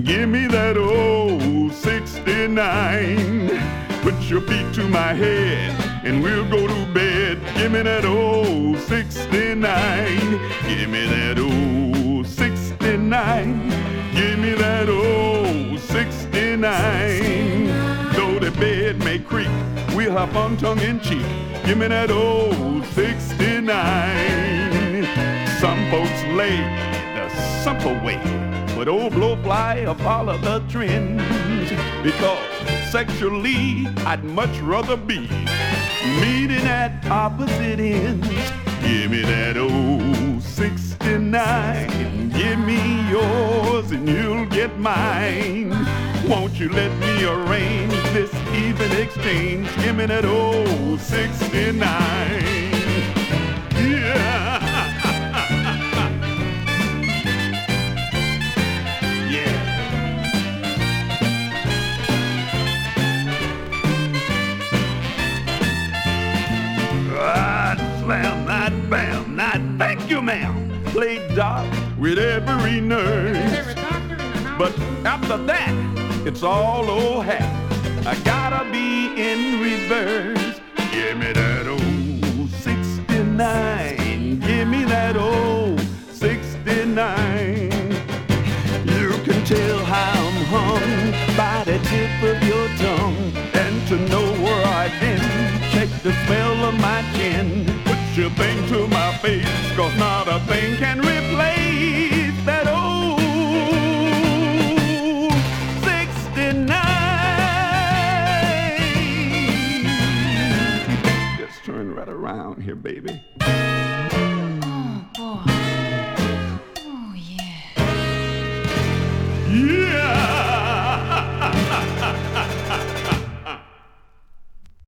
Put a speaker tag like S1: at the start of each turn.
S1: Give me that old 69. Put your feet to my head and we'll go to bed. Give me that old 69. Give me that old 69. Give me that old 69. Though the bed may creak, we'll have fun tongue in cheek. Give me that old 69. Some folks lay the simple way, but old Blowfly will follow the trends. Because sexually, I'd much rather be meeting at opposite ends. Give me that old 69. Give me yours and you'll get mine. Won't you let me arrange this even exchange? Give me that old 69. Yeah. Yeah. I'd slam, not bam, not thank you, ma'am. Played doc with every nurse. But after that, it's all old hat. I gotta be in reverse. Give me that old 69. Give me that old 69. You can tell how I'm hung by the tip of your tongue. And to know where I've been, check the smell of my chin. Put your thing to my face, 'cause not a thing can replace that old 69. Just turn right around here, baby.
S2: Oh, boy. Oh, yeah.
S1: Yeah!